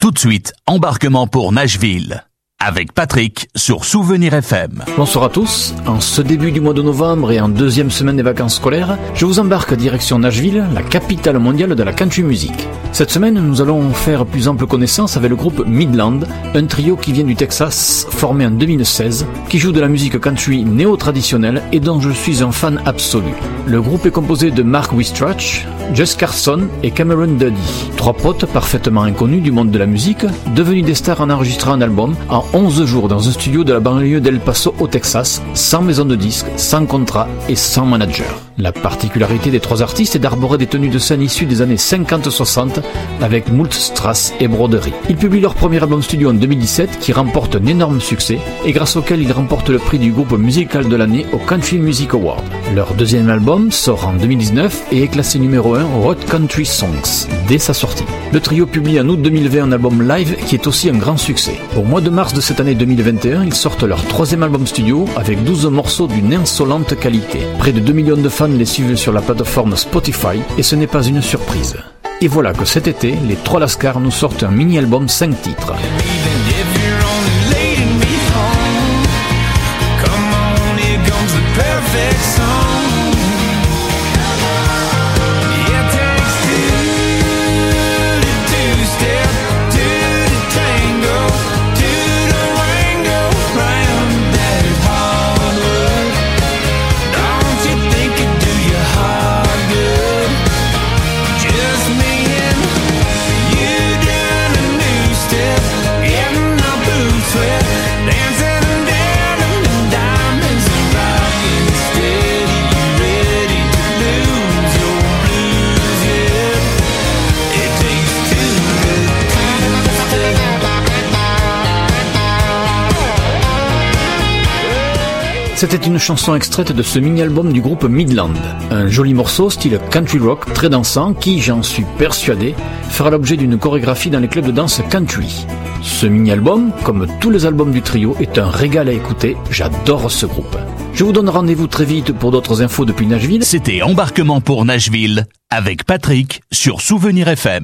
Tout de suite, embarquement pour Nashville. Avec Patrick sur Souvenir FM. Bonsoir à tous. En ce début du mois de novembre et en deuxième semaine des vacances scolaires, je vous embarque direction Nashville, la capitale mondiale de la country music. Cette semaine, nous allons faire plus ample connaissance avec le groupe Midland, un trio qui vient du Texas, formé en 2016, qui joue de la musique country néo-traditionnelle et dont je suis un fan absolu. Le groupe est composé de Mark Wistrach, Jess Carson et Cameron Duddy, trois potes parfaitement inconnus du monde de la musique, devenus des stars en enregistrant un album en 11 jours dans un studio de la banlieue d'El Paso au Texas, sans maison de disques, sans contrat et sans manager. La particularité des trois artistes est d'arborer des tenues de scène issues des années 50-60 avec moult strass et broderies. Ils publient leur premier album studio en 2017 qui remporte un énorme succès et grâce auquel ils remportent le prix du groupe musical de l'année au Country Music Award. Leur deuxième album sort en 2019 et est classé numéro 1 au Hot Country Songs dès sa sortie. Le trio publie en août 2020 un album live qui est aussi un grand succès. Au mois de mars de cette année 2021, ils sortent leur troisième album studio avec 12 morceaux d'une insolente qualité. Près de 2 millions de fans les suivent sur la plateforme Spotify et ce n'est pas une surprise. Et voilà que cet été, les trois Lascars nous sortent un mini-album 5 titres. C'était une chanson extraite de ce mini-album du groupe Midland. Un joli morceau style country rock très dansant qui, j'en suis persuadé, fera l'objet d'une chorégraphie dans les clubs de danse country. Ce mini-album, comme tous les albums du trio, est un régal à écouter. J'adore ce groupe. Je vous donne rendez-vous très vite pour d'autres infos depuis Nashville. C'était Embarquement pour Nashville avec Patrick sur Souvenir FM.